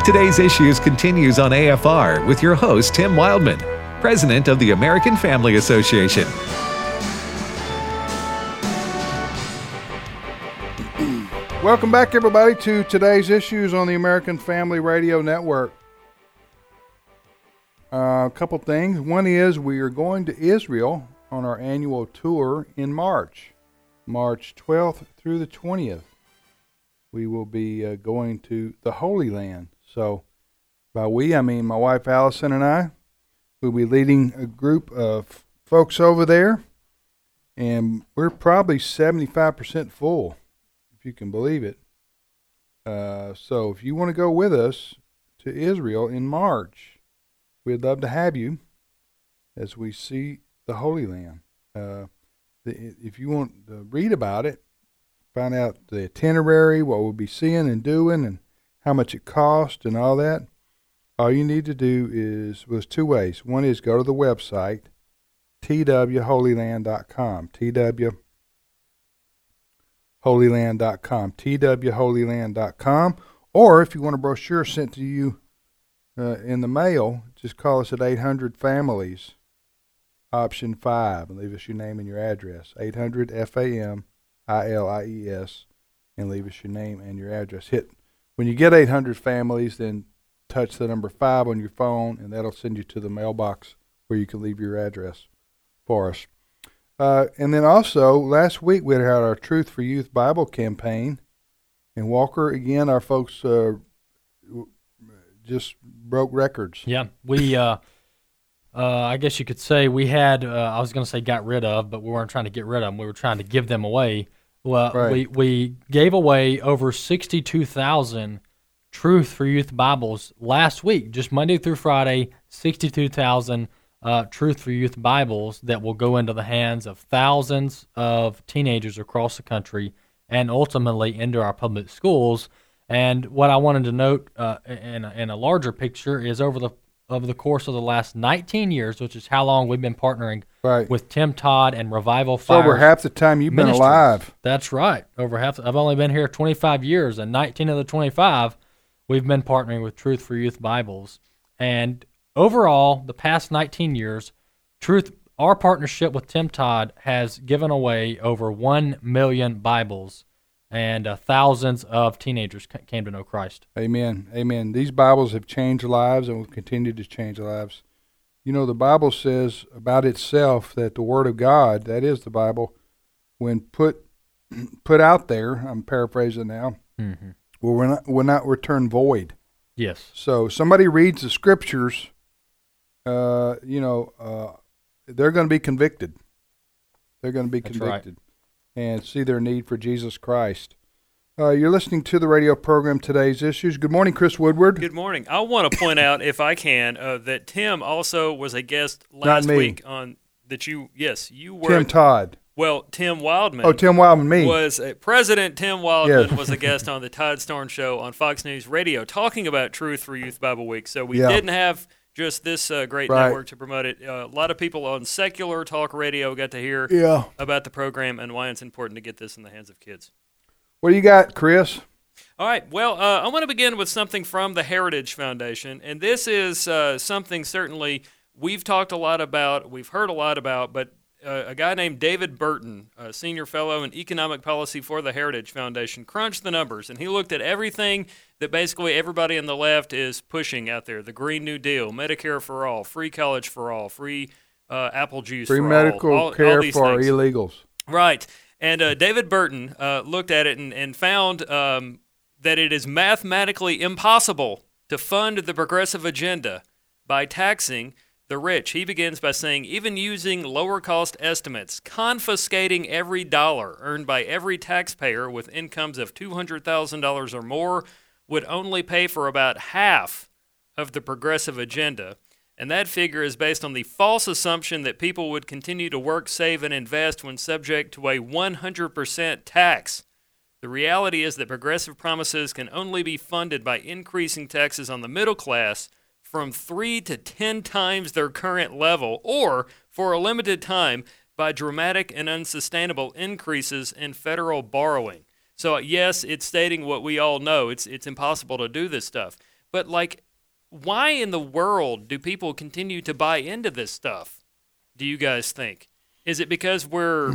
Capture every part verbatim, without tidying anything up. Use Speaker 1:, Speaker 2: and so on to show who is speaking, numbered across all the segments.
Speaker 1: Today's Issues continues on A F R with your host, Tim Wildman, President of the American Family Association.
Speaker 2: Welcome back, everybody, to Today's Issues on the American Family Radio Network. Uh, a couple things. One is we are going to Israel on our annual tour in March, March twelfth through the twentieth. We will be uh, going to the Holy Land. So by we, I mean my wife Allison and I. We'll be leading a group of folks over there, and we're probably seventy-five percent full, if you can believe it. Uh, so if you want to go with us to Israel in March, we'd love to have you as we see the Holy Land. Uh, the, if you want to read about it, find out the itinerary, what we'll be seeing and doing, and how much it costs and all that, all you need to do is, well, there's two ways. One is go to the website, T W holy land dot com, T W holy land dot com, T W holy land dot com, or if you want a brochure sent to you uh, in the mail, just call us at eight hundred families, option five, and leave us your name and your address, eight hundred F A M I L I E S, and leave us your name and your address. Hit When you get eight hundred families, then touch the number five on your phone, and that'll send you to the mailbox where you can leave your address for us. Uh, and then also, last week we had our Truth for Youth Bible campaign. And Walker, again, our folks uh, just broke records.
Speaker 3: Yeah, we, uh, uh, I guess you could say we had, uh, I was going to say got rid of, but we weren't trying to get rid of them. We were trying to give them away. Well,
Speaker 2: right.
Speaker 3: we, we gave away over sixty-two thousand Truth for Youth Bibles last week, just Monday through Friday, sixty-two thousand uh, Truth for Youth Bibles that will go into the hands of thousands of teenagers across the country and ultimately into our public schools. And what I wanted to note uh, in, a, in a larger picture is over the over the course of the last nineteen years, which is how long we've been partnering
Speaker 2: right.
Speaker 3: with Tim Todd and Revival
Speaker 2: So
Speaker 3: Fire.
Speaker 2: over half the time you've
Speaker 3: Ministries.
Speaker 2: been alive.
Speaker 3: That's right. Over half. I've only been here twenty-five years, and nineteen of the twenty-five, we've been partnering with Truth for Youth Bibles. And overall, the past nineteen years, Truth, our partnership with Tim Todd has given away over one million Bibles, and uh, thousands of teenagers came to know Christ.
Speaker 2: Amen. Amen. These Bibles have changed lives and will continue to change lives. You know, the Bible says about itself that the Word of God, that is the Bible, when put put out there, I'm paraphrasing now,
Speaker 3: mm-hmm.
Speaker 2: will not, will not return void.
Speaker 3: Yes.
Speaker 2: So somebody reads the Scriptures, uh, you know, uh, they're going to be convicted. They're going to be
Speaker 3: That's
Speaker 2: convicted.
Speaker 3: Right.
Speaker 2: And see their need for Jesus Christ. Uh, you're listening to the radio program Today's Issues. Good morning, Chris Woodward.
Speaker 4: Good morning. I want to point out, if I can, uh, that Tim also was a guest last week on that you. Yes, you were.
Speaker 2: Tim Todd.
Speaker 4: Well, Tim Wildman.
Speaker 2: Oh, Tim Wildman, me.
Speaker 4: Was uh, President Tim Wildman
Speaker 2: yes.
Speaker 4: was a guest on the Todd Storm Show on Fox News Radio, talking about Truth for Youth Bible Week. So we
Speaker 2: yeah.
Speaker 4: didn't have just this uh, great
Speaker 2: right.
Speaker 4: network to promote it. Uh, a lot of people on secular talk radio got to hear
Speaker 2: yeah.
Speaker 4: about the program and why it's important to get this in the hands of kids.
Speaker 2: What do you got, Chris?
Speaker 4: All right. Well, uh, I want to begin with something from the Heritage Foundation, and this is uh, something certainly we've talked a lot about, we've heard a lot about, but uh, a guy named David Burton, a senior fellow in economic policy for the Heritage Foundation, crunched the numbers, and he looked at everything that basically everybody on the left is pushing out there: the Green New Deal, Medicare for all, free college for all, free uh, apple juice
Speaker 2: free
Speaker 4: for
Speaker 2: medical
Speaker 4: all, all,
Speaker 2: care
Speaker 4: all these
Speaker 2: for
Speaker 4: things.
Speaker 2: illegals.
Speaker 4: Right. And uh, David Burton uh, looked at it and, and found um, that it is mathematically impossible to fund the progressive agenda by taxing the rich. He begins by saying, even using lower cost estimates, confiscating every dollar earned by every taxpayer with incomes of two hundred thousand dollars or more would only pay for about half of the progressive agenda. And that figure is based on the false assumption that people would continue to work, save, and invest when subject to a one hundred percent tax. The reality is that progressive promises can only be funded by increasing taxes on the middle class from three to ten times their current level, or, for a limited time, by dramatic and unsustainable increases in federal borrowing. So, yes, it's stating what we all know. It's, it's impossible to do this stuff. But like, why in the world do people continue to buy into this stuff? Do you guys think? Is it because we're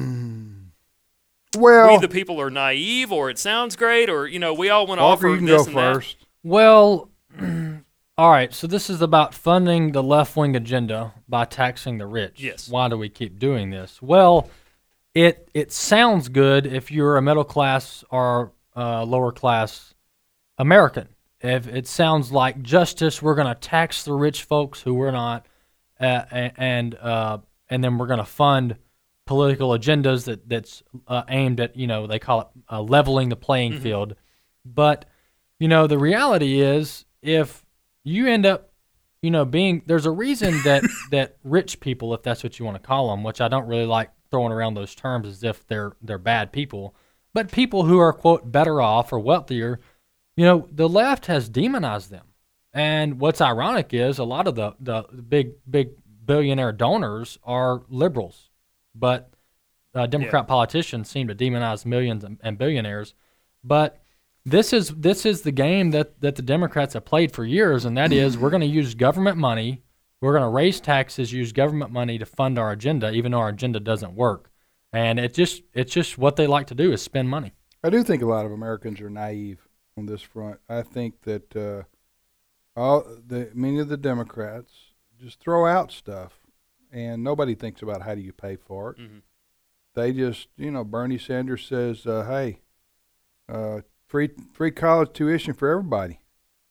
Speaker 2: Well,
Speaker 4: we the people are naive, or it sounds great, or you know we all want to
Speaker 2: Walker,
Speaker 4: offer
Speaker 2: you can
Speaker 4: this
Speaker 2: go
Speaker 4: and that?
Speaker 2: first.
Speaker 3: Well, all right. So this is about funding the left wing agenda by taxing the rich.
Speaker 4: Yes.
Speaker 3: Why do we keep doing this? Well, it it sounds good if you're a middle class or uh, lower class American. If it sounds like justice, we're going to tax the rich folks who we're not, uh, and uh, and then we're going to fund political agendas that that's uh, aimed at, you know, they call it uh, leveling the playing
Speaker 4: Mm-hmm.
Speaker 3: field. But you know, the reality is, if you end up, you know, being there's a reason that that rich people, if that's what you want to call them, which I don't really like throwing around those terms as if they're they're bad people, but people who are, quote, better off or wealthier. You know, the left has demonized them. And what's ironic is a lot of the, the big, big billionaire donors are liberals. But uh, Democrat
Speaker 4: Yeah.
Speaker 3: politicians seem to demonize millions and, and billionaires. But this is this is the game that, that the Democrats have played for years, and that is we're going to use government money, we're going to raise taxes, use government money to fund our agenda, even though our agenda doesn't work. And it just it's just what they like to do is spend money.
Speaker 2: I do think a lot of Americans are naive on this front. I think that uh, all the many of the Democrats just throw out stuff, and nobody thinks about how do you pay for it.
Speaker 4: Mhm.
Speaker 2: They just, you know, Bernie Sanders says, uh, "Hey, uh, free free college tuition for everybody."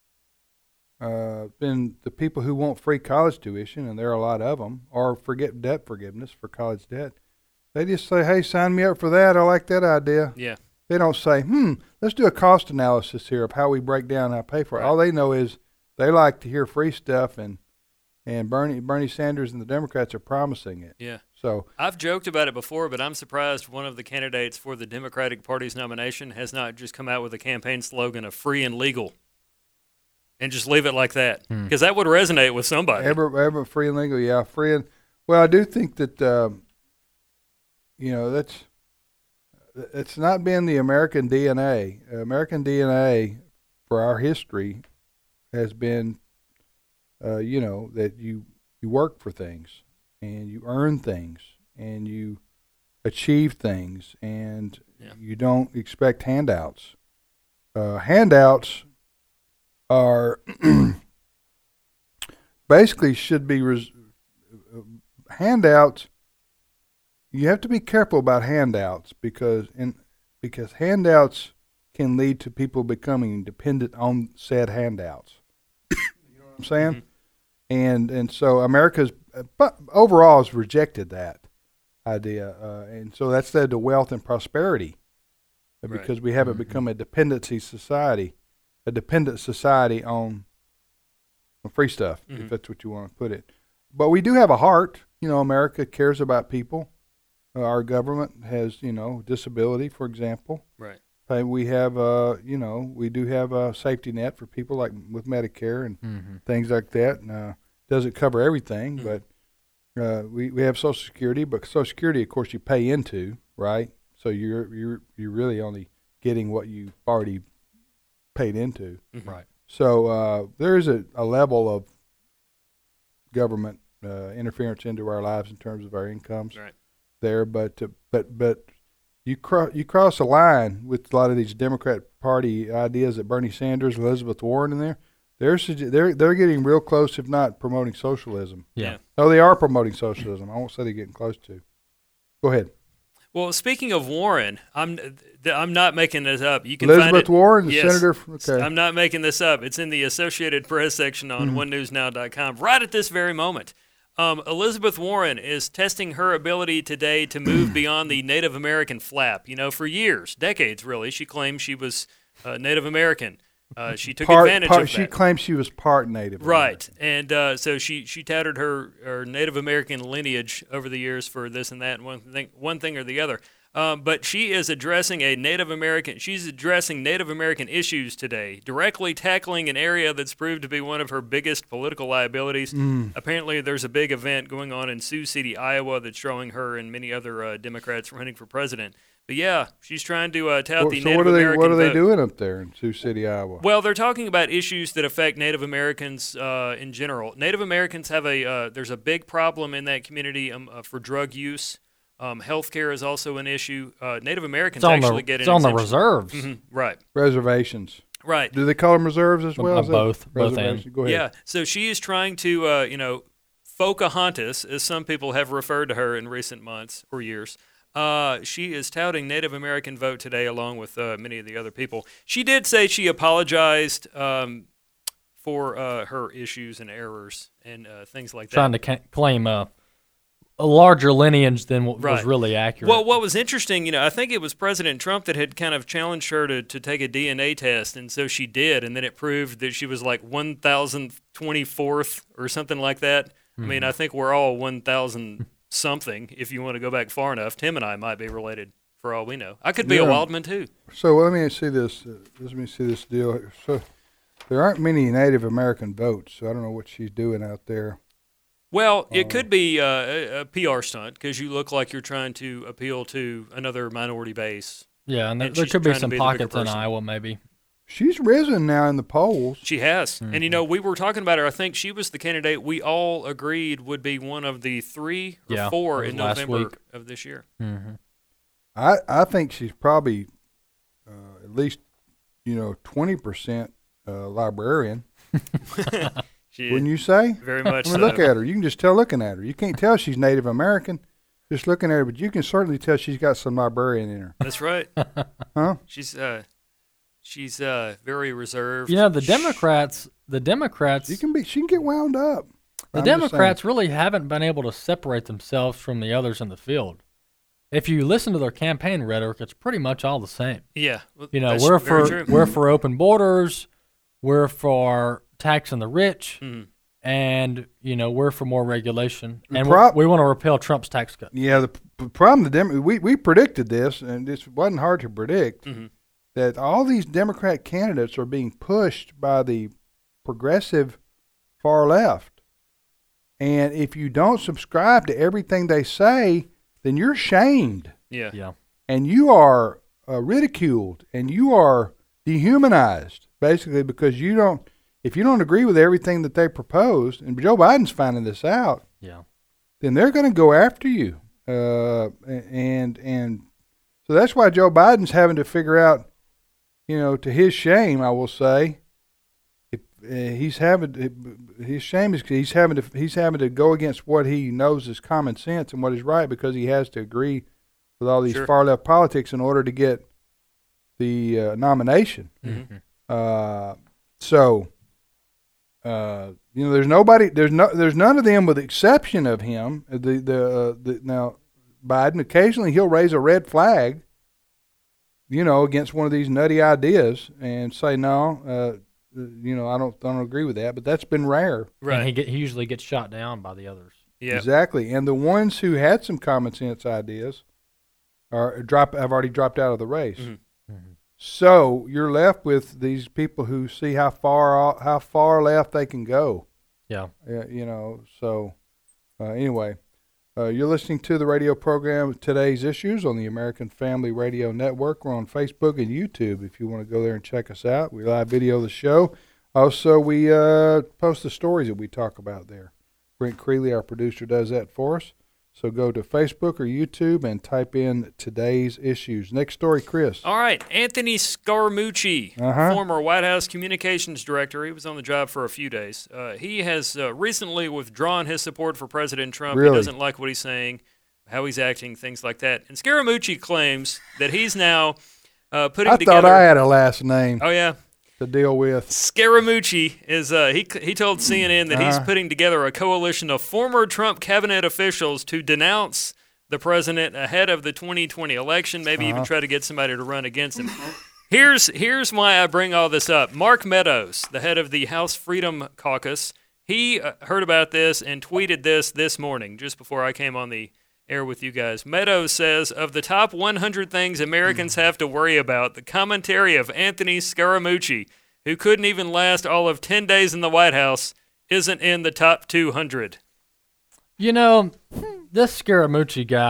Speaker 2: Uh, then the people who want free college tuition, and there are a lot of them, or forget debt forgiveness for college debt, they just say, "Hey, sign me up for that. I like that idea."
Speaker 4: Yeah.
Speaker 2: They don't say, hmm, let's do a cost analysis here of how we break down how pay for it.
Speaker 4: Right.
Speaker 2: All they know is they like to hear free stuff, and and Bernie Bernie Sanders and the Democrats are promising it.
Speaker 4: Yeah.
Speaker 2: So
Speaker 4: I've joked about it before, but I'm surprised one of the candidates for the Democratic Party's nomination has not just come out with a campaign slogan of free and legal and just leave it like that, because that would resonate with somebody.
Speaker 2: ever ever free and legal, yeah, free and well, I do think that um, you know that's it's not been the American D N A. American D N A for our history has been, uh, you know, that you you work for things and you earn things and you achieve things, and
Speaker 4: Yeah.
Speaker 2: you don't expect handouts. Uh, handouts are basically should be res- handouts. You have to be careful about handouts because in because handouts can lead to people becoming dependent on said handouts. You know what I'm saying?
Speaker 4: Mhm.
Speaker 2: And and so America's but overall has rejected that idea, uh, and so that's led to wealth and prosperity, uh,
Speaker 4: Right.
Speaker 2: because we haven't become a dependency society, a dependent society on, on free stuff,
Speaker 4: Mhm.
Speaker 2: if that's what you want to put it. But we do have a heart. You know, America cares about people. Uh, our government has, you know, disability, for example.
Speaker 4: Right.
Speaker 2: Uh, we have, uh, you know, we do have a safety net for people like with Medicare and
Speaker 3: Mm-hmm.
Speaker 2: things like that. Uh, doesn't cover everything,
Speaker 4: Mhm.
Speaker 2: but uh, we we have Social Security. But Social Security, of course, you pay into, right? So you're you're you're really only getting what you've already paid into.
Speaker 4: Mhm.
Speaker 3: Right.
Speaker 2: So uh, there is a, a level of government uh, interference into our lives in terms of our incomes
Speaker 4: Right.
Speaker 2: there, but uh, but but you cross you cross a line with a lot of these Democrat Party ideas that Bernie Sanders, Elizabeth Warren, in there. They're sugge- they're they're getting real close, if not promoting socialism.
Speaker 3: Yeah.
Speaker 2: No, they are promoting socialism. I won't say they're getting close to. Go ahead,
Speaker 4: Well, speaking of Warren, I'm th- I'm not making this up. You can find
Speaker 2: Elizabeth
Speaker 4: it.
Speaker 2: Warren, the
Speaker 4: Yes.
Speaker 2: senator. From, okay,
Speaker 4: I'm not making this up. It's in the Associated Press section on
Speaker 2: Mhm.
Speaker 4: one news now dot com right at this very moment. Um, Elizabeth Warren is testing her ability today to move beyond the Native American flap. You know, for years, decades really, she claimed she was uh, Native American. Uh, she took
Speaker 2: part,
Speaker 4: advantage
Speaker 2: part,
Speaker 4: of
Speaker 2: she
Speaker 4: that.
Speaker 2: claims she was part Native.
Speaker 4: Right, and uh, so she she touted her, her Native American lineage over the years for this and that, and one thing one thing or the other. Um, but she is addressing a Native American. She's addressing Native American issues today, directly tackling an area that's proved to be one of her biggest political liabilities.
Speaker 2: Mm.
Speaker 4: Apparently, there's a big event going on in Sioux City, Iowa, that's showing her and many other uh, Democrats running for president. But yeah, she's trying to uh, tout
Speaker 2: Well,
Speaker 4: the
Speaker 2: so
Speaker 4: Native
Speaker 2: what are they
Speaker 4: American
Speaker 2: what are they
Speaker 4: vote.
Speaker 2: doing up there in Sioux City, Iowa?
Speaker 4: Well, they're talking about issues that affect Native Americans uh, in general. Native Americans have a uh, there's a big problem in that community um, uh, for drug use. Um, healthcare is also an issue. Uh, Native Americans
Speaker 3: It's on
Speaker 4: actually
Speaker 3: the,
Speaker 4: get
Speaker 3: it's
Speaker 4: an
Speaker 3: on the
Speaker 4: exemption.
Speaker 3: reserves.
Speaker 4: Mhm, right,
Speaker 2: Reservations.
Speaker 4: right.
Speaker 2: Do they call them reserves as well?
Speaker 3: Uh,
Speaker 2: Is that
Speaker 3: both, both
Speaker 2: reservation?
Speaker 3: and.
Speaker 2: Go ahead.
Speaker 4: Yeah, so she is trying to, uh, you know, Pocahontas, as some people have referred to her in recent months or years. Uh, she is touting Native American vote today, along with uh, many of the other people. She did say she apologized um, for uh, her issues and errors and uh, things like that.
Speaker 3: Trying to ca- claim a, a larger lineage than what was
Speaker 4: Right.
Speaker 3: really accurate.
Speaker 4: Well, what was interesting, you know, I think it was President Trump that had kind of challenged her to, to take a D N A test, and so she did, and then it proved that she was like one thousand twenty-fourth or something like that. I mean, I think we're all one thousand something if you want to go back far enough. Tim and I might be related for all we know. I could be
Speaker 2: Yeah.
Speaker 4: a Wildman too.
Speaker 2: So let me see this. Uh, let me see this deal. here. So there aren't many Native American votes. So I don't know what she's doing out there.
Speaker 4: Well, it
Speaker 2: Oh.
Speaker 4: could be uh, a, a P R stunt because you look like you're trying to appeal to another minority base.
Speaker 3: yeah, and there,
Speaker 4: and
Speaker 3: there
Speaker 4: she's
Speaker 3: could be
Speaker 4: trying to
Speaker 3: some
Speaker 4: be the bigger
Speaker 3: pockets in
Speaker 4: person.
Speaker 3: Iowa, maybe.
Speaker 2: She's risen now in the polls.
Speaker 4: She has. And,
Speaker 3: Mm-hmm.
Speaker 4: you know, we were talking about her. I think she was the candidate we all agreed would be one of the three or
Speaker 3: Yeah,
Speaker 4: four
Speaker 3: that
Speaker 4: in
Speaker 3: was last
Speaker 4: November
Speaker 3: week.
Speaker 4: of this year.
Speaker 3: Mm-hmm.
Speaker 2: I I think she's probably uh, at least you know twenty percent uh, librarian.
Speaker 4: She
Speaker 2: Wouldn't you say?
Speaker 4: Very much
Speaker 2: I mean,
Speaker 4: so.
Speaker 2: look at her. You can just tell looking at her. You can't tell she's Native American just looking at her, but you can certainly tell she's got some librarian in her.
Speaker 4: That's right.
Speaker 2: Huh?
Speaker 4: She's uh, she's uh, very reserved.
Speaker 3: You know, the
Speaker 4: Shh.
Speaker 3: Democrats, the Democrats,
Speaker 2: You can be. She can get wound up.
Speaker 3: the
Speaker 2: I'm just
Speaker 3: Democrats
Speaker 2: saying.
Speaker 3: really haven't been able to separate themselves from the others in the field. If you listen to their campaign rhetoric, it's pretty much all the same.
Speaker 4: Yeah. well,
Speaker 3: You know,
Speaker 4: that's
Speaker 3: we're
Speaker 4: very
Speaker 3: for
Speaker 4: true.
Speaker 3: we're for open borders, we're for taxing the rich,
Speaker 4: Mhm.
Speaker 3: and you know we're for more regulation,
Speaker 2: The
Speaker 3: and
Speaker 2: prob-
Speaker 3: we, we want to repeal Trump's tax cut.
Speaker 2: Yeah, the p- problem the Dem- we we predicted this, and this wasn't hard to predict
Speaker 4: Mhm.
Speaker 2: that all these Democrat candidates are being pushed by the progressive far left, and if you don't subscribe to everything they say, then you're shamed,
Speaker 4: Yeah.
Speaker 3: Yeah,
Speaker 2: and you are uh, ridiculed, and you are dehumanized, basically because you don't. If you don't agree with everything that they proposed, and Joe Biden's finding this out,
Speaker 3: yeah.
Speaker 2: then they're going to go after you. Uh, and and so that's why Joe Biden's having to figure out, you know, to his shame, I will say, if, uh, he's having his shame is he's having to he's having to go against what he knows is common sense and what is right because he has to agree with all these
Speaker 4: Sure.
Speaker 2: far left politics in order to get the uh, nomination.
Speaker 3: Mm-hmm.
Speaker 2: Uh, so. Uh, you know, there's nobody, there's no, there's none of them, with the exception of him. The the, uh, the now Biden occasionally he'll raise a red flag, you know, against one of these nutty ideas and say no, uh, you know, I don't I don't agree with that. But that's been rare.
Speaker 4: Right.
Speaker 3: And he get he usually gets shot down by the others.
Speaker 4: Yeah.
Speaker 2: Exactly. And the ones who had some common sense ideas are drop have already dropped out of the race.
Speaker 4: Mhm.
Speaker 2: So you're left with these people who see how far how far left they can go.
Speaker 3: Yeah.
Speaker 2: Uh, you know, so uh, anyway, uh, you're listening to the radio program Today's Issues on the American Family Radio Network. We're on Facebook and YouTube if you want to go there and check us out. We live video the show. Also, we uh, post the stories that we talk about there. Brent Creeley, our producer, does that for us. So go to Facebook or YouTube and type in Today's Issues. Next story, Chris.
Speaker 4: All right, Anthony Scaramucci,
Speaker 2: Uh-huh.
Speaker 4: former White House communications director. He was on the job for a few days. Uh, he has uh, recently withdrawn his support for President Trump.
Speaker 2: Really?
Speaker 4: He doesn't like what he's saying, how he's acting, things like that. And Scaramucci claims that he's now uh, putting
Speaker 2: I
Speaker 4: together.
Speaker 2: thought I had a last name
Speaker 4: Oh yeah,
Speaker 2: to deal with.
Speaker 4: Scaramucci is uh, he he told C N N that he's
Speaker 2: Uh-huh.
Speaker 4: putting together a coalition of former Trump cabinet officials to denounce the president ahead of the twenty twenty election, maybe even
Speaker 2: Uh-huh.
Speaker 4: try to get somebody to run against him. Here's here's why I bring all this up. Mark Meadows, the head of the House Freedom Caucus, he uh, heard about this and tweeted this this morning, just before I came on the air with you guys. Meadows says, of the top one hundred things Americans have to worry about, the commentary of Anthony Scaramucci, who couldn't even last all of ten days in the White House, isn't in the top two hundred.
Speaker 3: You know, this Scaramucci guy,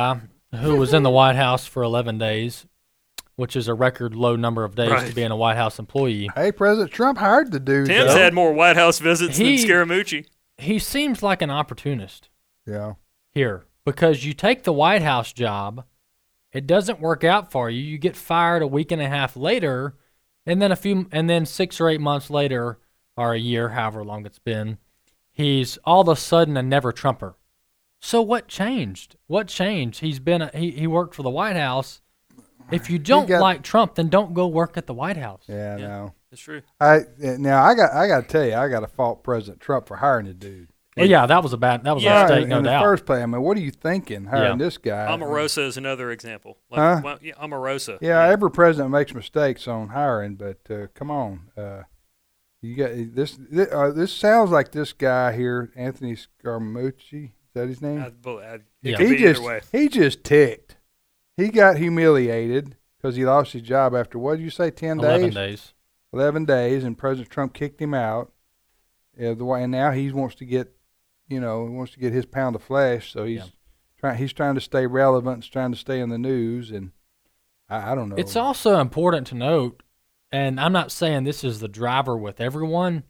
Speaker 3: who was in the White House for eleven days, which is a record low number of days
Speaker 4: Right.
Speaker 3: to be in a White House employee.
Speaker 2: Hey, President Trump hired the dude.
Speaker 4: Tim's
Speaker 2: though.
Speaker 4: had more White House visits
Speaker 3: He-
Speaker 4: than Scaramucci.
Speaker 3: He seems like an opportunist
Speaker 2: Yeah.
Speaker 3: here because you take the White House job, it doesn't work out for you. You get fired a week and a half later, and then a few, and then six or eight months later, or a year, however long it's been, he's all of a sudden a never Trumper. So what changed? What changed? He's been a, he he worked for the White House. If you don't
Speaker 2: got-
Speaker 3: like Trump, then don't go work at the White House.
Speaker 2: Yeah,
Speaker 4: Yeah.
Speaker 2: no.
Speaker 4: That's true.
Speaker 2: I now I got I got to tell you, I got to fault President Trump for hiring the dude.
Speaker 3: Well, yeah, that was a bad. That was
Speaker 4: Yeah.
Speaker 3: a mistake,
Speaker 2: in
Speaker 3: no
Speaker 2: in the
Speaker 3: doubt.
Speaker 2: first place, I mean, what are you thinking hiring
Speaker 3: Yeah.
Speaker 2: this guy?
Speaker 4: Omarosa is another example. Like,
Speaker 2: Huh?
Speaker 4: well, yeah, Omarosa.
Speaker 2: Yeah, every president makes mistakes on hiring, but uh, come on, uh, you got this. This, uh, this sounds like this guy here, Anthony Scaramucci. Is that his name?
Speaker 4: I, bel- I, it
Speaker 3: Yeah.
Speaker 4: could
Speaker 2: he
Speaker 4: be
Speaker 2: just
Speaker 4: either way.
Speaker 2: he just ticked. He got humiliated because he lost his job after what did you say, ten
Speaker 3: Eleven
Speaker 2: days?
Speaker 3: days.
Speaker 2: Eleven days, and President Trump kicked him out. Yeah, the way, and now he wants to get, you know, he wants to get his pound of flesh. So he's
Speaker 3: Yeah.
Speaker 2: trying. He's trying to stay relevant. He's trying to stay in the news, and I, I don't know.
Speaker 3: It's also important to note, and I'm not saying this is the driver with everyone,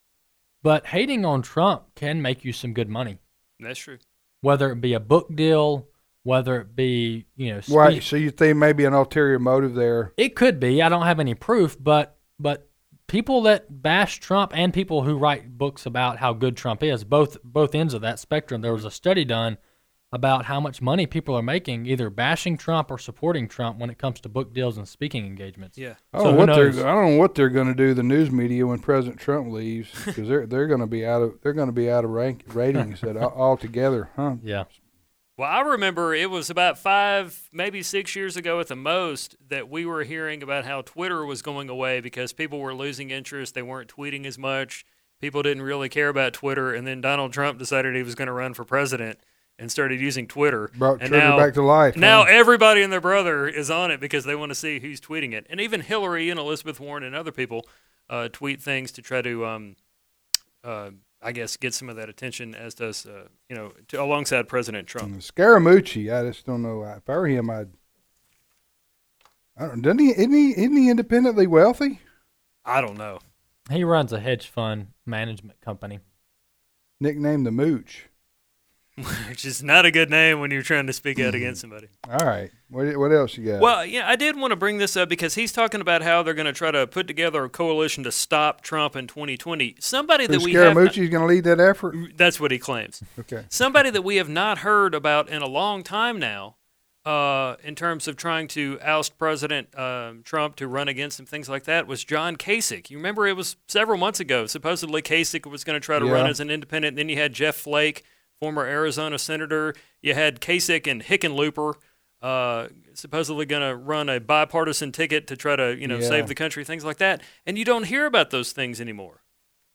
Speaker 3: but hating on Trump can make you some good money,
Speaker 4: That's true.
Speaker 3: whether it be a book deal, whether it be, you know, spe-
Speaker 2: Right. So you think maybe an ulterior motive there?
Speaker 3: It could be. I don't have any proof, but but people that bash Trump and people who write books about how good Trump is, both both ends of that spectrum. There was a study done about how much money people are making either bashing Trump or supporting Trump when it comes to book deals and speaking engagements.
Speaker 4: Yeah.
Speaker 2: I
Speaker 3: So
Speaker 2: don't,
Speaker 3: who
Speaker 2: know what
Speaker 3: knows?
Speaker 2: they're, I don't know what they're going to do. The news media when President Trump leaves, because they're they're going to be out of they're going to be out of rank ratings at, altogether, huh?
Speaker 3: Yeah.
Speaker 4: Well, I remember it was about five, maybe six years ago at the most that we were hearing about how Twitter was going away because people were losing interest. They weren't tweeting as much. People didn't really care about Twitter. And then Donald Trump decided he was going to run for president and started using Twitter.
Speaker 2: Brought
Speaker 4: and
Speaker 2: Twitter
Speaker 4: now,
Speaker 2: back to life.
Speaker 4: Now
Speaker 2: huh?
Speaker 4: everybody and their brother is on it because they want to see who's tweeting it. And even Hillary and Elizabeth Warren and other people uh, tweet things to try to, um, uh, I guess, get some of that attention, as does, uh, you know, to, alongside President Trump.
Speaker 2: Scaramucci, I just don't know. If I were him, I'd. I don't. Doesn't he? Isn't he? Isn't he independently wealthy?
Speaker 4: I don't know.
Speaker 3: He runs a hedge fund management company.
Speaker 2: Nicknamed the Mooch.
Speaker 4: Which is not a good name when you're trying to speak out against somebody.
Speaker 2: All right. What what else you got?
Speaker 4: Well, yeah, I did want to bring this up because he's talking about how they're going to try to put together a coalition to stop Trump in twenty twenty. Somebody that
Speaker 2: so
Speaker 4: we have
Speaker 2: Scaramucci's going to lead that effort.
Speaker 4: not, that's what he claims.
Speaker 2: Okay.
Speaker 4: Somebody that we have not heard about in a long time now, uh, in terms of trying to oust President um, Trump to run against him, things like that, was John Kasich. You remember it was several months ago. Supposedly Kasich was going to try to
Speaker 2: Yeah.
Speaker 4: run as an independent. Then you had Jeff Flake, former Arizona senator. You had Kasich and Hickenlooper, uh, supposedly going to run a bipartisan ticket to try to, you know,
Speaker 2: Yeah.
Speaker 4: save the country, things like that. And you don't hear about those things anymore.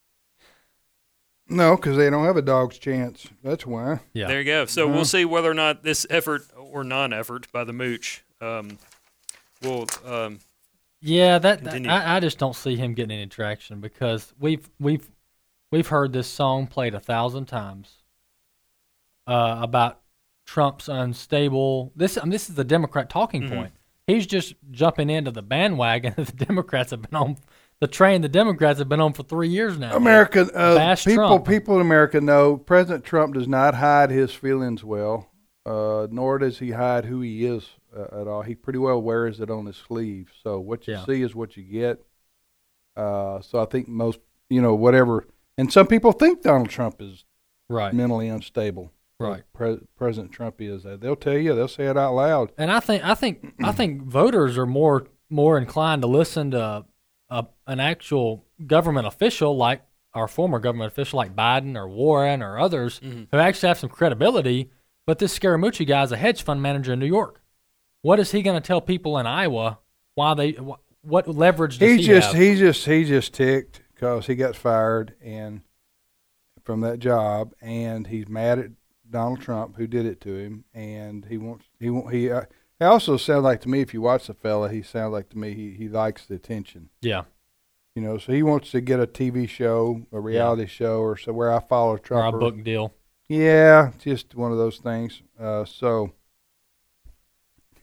Speaker 2: No, because they don't have a dog's chance. That's why.
Speaker 3: Yeah.
Speaker 4: There you go. So
Speaker 2: Uh-huh.
Speaker 4: we'll see whether or not this effort or non-effort by the Mooch um, will. Um,
Speaker 3: Yeah, that, that
Speaker 4: Continue.
Speaker 3: I, I just don't see him getting any traction because we've we've we've heard this song played a thousand times uh, about Trump's unstable. This I mean, this is the Democrat talking
Speaker 4: Mhm.
Speaker 3: point. He's just jumping into the bandwagon that the Democrats have been on, the train the Democrats have been on for three years now.
Speaker 2: America, uh,
Speaker 3: Bash
Speaker 2: people,
Speaker 3: Trump.
Speaker 2: people in America know President Trump does not hide his feelings well, uh, nor does he hide who he is uh, at all. He pretty well wears it on his sleeve. So what you
Speaker 3: Yeah.
Speaker 2: see is what you get. Uh, so I think most, you know, whatever, and some people think Donald Trump is
Speaker 3: Right,
Speaker 2: mentally unstable.
Speaker 3: right.
Speaker 2: Pre- President Trump is. Uh, they'll tell you. They'll say it out loud.
Speaker 3: And I think I think I think voters are more more inclined to listen to a, an actual government official like our former government official like Biden or Warren or others
Speaker 4: Mhm.
Speaker 3: who actually have some credibility. But this Scaramucci guy is a hedge fund manager in New York. What is he going to tell people in Iowa? Why they? Wh- what leverage does
Speaker 2: He
Speaker 3: he,
Speaker 2: just,
Speaker 3: have?
Speaker 2: he just, he just ticked because he got fired and from that job, and he's mad at Donald Trump who did it to him, and he wants, he want, he. Uh, he also sounds like to me, if you watch the fella, he sounds like to me he he likes the attention.
Speaker 3: yeah,
Speaker 2: You know, so he wants to get a T V show, a reality show, or so where I follow Trump.
Speaker 3: or a book deal.
Speaker 2: Yeah, just one of those things. Uh, so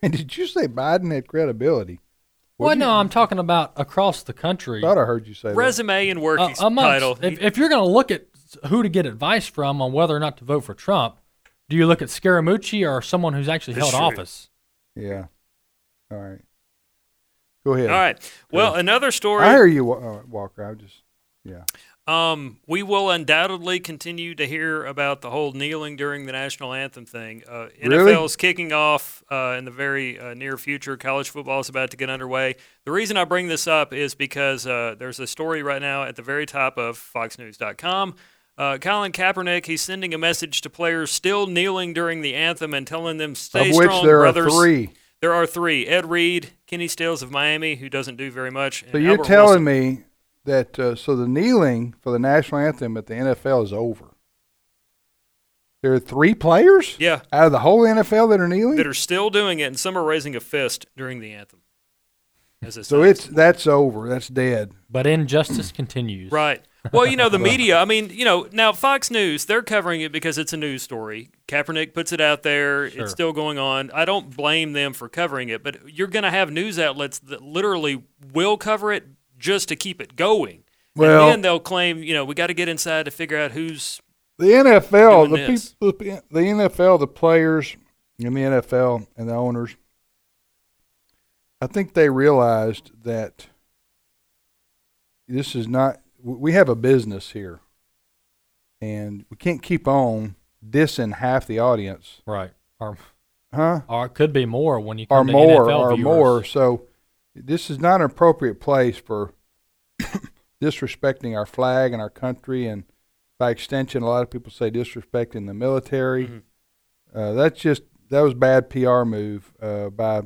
Speaker 2: And did you say Biden had credibility?
Speaker 3: Well,
Speaker 2: What'd
Speaker 3: no,
Speaker 2: you-
Speaker 3: I'm talking about across the country.
Speaker 2: thought I heard you say that.
Speaker 4: Resume and work
Speaker 3: Uh,
Speaker 4: ex-
Speaker 3: amongst-
Speaker 4: title.
Speaker 3: If, if you're going to look at who to get advice from on whether or not to vote for Trump, do you look at Scaramucci or someone who's actually
Speaker 4: That's
Speaker 3: held
Speaker 4: true.
Speaker 3: office?
Speaker 2: Yeah. All right. Go ahead.
Speaker 4: All right. Well, another story.
Speaker 2: I hear you, Wa- uh, Walker. I just, yeah.
Speaker 4: Um, we will undoubtedly continue to hear about the whole kneeling during the national anthem thing. Uh,
Speaker 2: Really?
Speaker 4: N F L is kicking off uh, in the very uh, near future. College football is about to get underway. The reason I bring this up is because uh, there's a story right now at the very top of fox news dot com. Uh, Colin Kaepernick, he's sending a message to players still kneeling during the anthem and telling them, stay
Speaker 2: Of which
Speaker 4: strong,
Speaker 2: there
Speaker 4: brothers.
Speaker 2: are three.
Speaker 4: There are three. Ed Reed, Kenny Stills of Miami, who doesn't do very much. and
Speaker 2: So you're
Speaker 4: Albert
Speaker 2: telling
Speaker 4: Wilson.
Speaker 2: me that uh, so the kneeling for the national anthem at the N F L is over? There are three players
Speaker 4: Yeah,
Speaker 2: out of the whole N F L that are kneeling.
Speaker 4: that are still doing it, and some are raising a fist during the anthem. As it
Speaker 2: so
Speaker 4: sounds.
Speaker 2: it's that's over. That's dead.
Speaker 3: But injustice continues.
Speaker 4: Right. Well, you know, the media, I mean, you know, now Fox News, they're covering it because it's a news story. Kaepernick puts it out there.
Speaker 3: Sure.
Speaker 4: It's still going on. I don't blame them for covering it, but you're going to have news outlets that literally will cover it just to keep it going.
Speaker 2: Well-
Speaker 4: and then they'll claim, you know, we got to get inside to figure out who's
Speaker 2: The N F L, the
Speaker 4: Doing this.
Speaker 2: people, the N F L, the players in the N F L and the owners, I think they realized that this is not. We have a business here, and we can't keep on dissing half the audience,
Speaker 3: Right. Or,
Speaker 2: huh?
Speaker 3: or it could be more when you
Speaker 2: Or
Speaker 3: come to
Speaker 2: more,
Speaker 3: N F L
Speaker 2: or
Speaker 3: viewers.
Speaker 2: more. So this is not an appropriate place for disrespecting our flag and our country, and by extension, a lot of people say disrespecting the military.
Speaker 4: Mhm.
Speaker 2: Uh, that's just that was bad P R move uh, by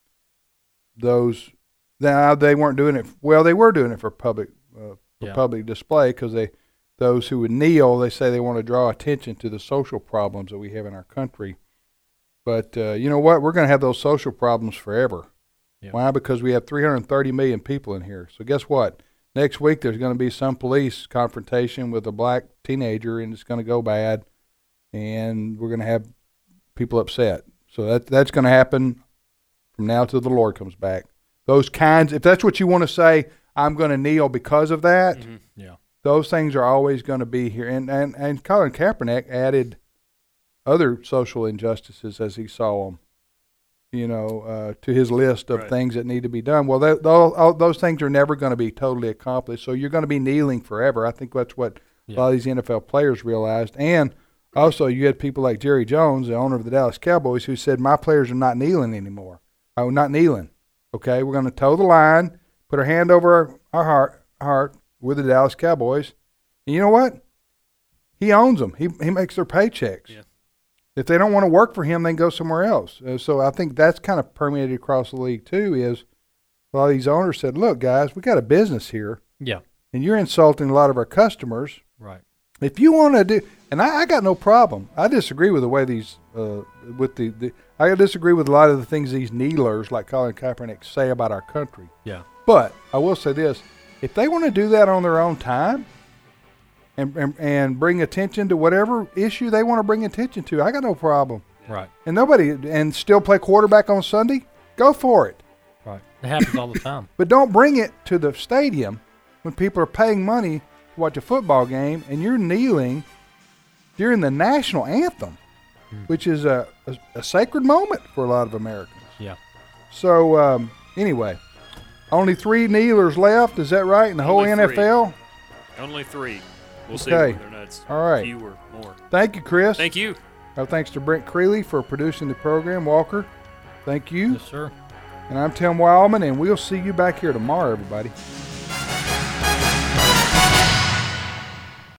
Speaker 2: those. Now they weren't doing it. Well, they were doing it for public uh, for
Speaker 3: Yeah.
Speaker 2: public display because they those who would kneel, they say they want to draw attention to the social problems that we have in our country. But uh, you know what? We're going to have those social problems forever.
Speaker 3: Yeah.
Speaker 2: Why? Because we have three hundred thirty million people in here. So guess what? Next week there's going to be some police confrontation with a black teenager, and it's going to go bad, and we're going to have people upset. So that that's going to happen from now till the Lord comes back. Those kinds, if that's what you want to say, I'm going to kneel because of that.
Speaker 4: Mhm.
Speaker 3: Yeah.
Speaker 2: Those things are always going to be here. And and and Colin Kaepernick added other social injustices as he saw them, you know, uh, to his list of
Speaker 4: Right.
Speaker 2: things that need to be done. Well, that, those, all, those things are never going to be totally accomplished. So you're going to be kneeling forever. I think that's what a lot of these N F L players realized. And also, you had people like Jerry Jones, the owner of the Dallas Cowboys, who said, my players are not kneeling anymore. Oh, not kneeling. Okay, we're going to toe the line, put our hand over our, our heart, heart with the Dallas Cowboys. And you know what? He owns them. He he makes their paychecks.
Speaker 4: Yeah.
Speaker 2: If they don't want to work for him, they can go somewhere else. Uh, so I think that's kind of permeated across the league too. Is a lot of these owners said, "Look, guys, we got a business here,
Speaker 3: Yeah.
Speaker 2: and you're insulting a lot of our customers.
Speaker 3: Right.
Speaker 2: If you want to do," and I, I got no problem. I disagree with the way these, uh, with the, the, I disagree with a lot of the things these kneelers like Colin Kaepernick say about our country.
Speaker 3: Yeah.
Speaker 2: But I will say this: if they want to do that on their own time, and, and and bring attention to whatever issue they want to bring attention to, I got no problem.
Speaker 3: Right.
Speaker 2: And nobody, and still play quarterback on Sunday, go for it.
Speaker 3: Right. It happens all the time.
Speaker 2: But don't bring it to the stadium when people are paying money to watch a football game, and you're kneeling during the national anthem, which is a, a, a sacred moment for a lot of Americans.
Speaker 3: Yeah.
Speaker 2: So um, anyway, only three kneelers left. Is that right in the whole
Speaker 4: Only
Speaker 2: N F L?
Speaker 4: only three. We'll see
Speaker 2: Okay.
Speaker 4: whether or not it's
Speaker 2: All right.
Speaker 4: few or more.
Speaker 2: Thank you, Chris.
Speaker 4: Thank you.
Speaker 2: Uh, thanks to Brent Creeley for producing the program. Walker, thank you.
Speaker 3: Yes, sir.
Speaker 2: And I'm Tim Wildman, and we'll see you back here tomorrow, everybody.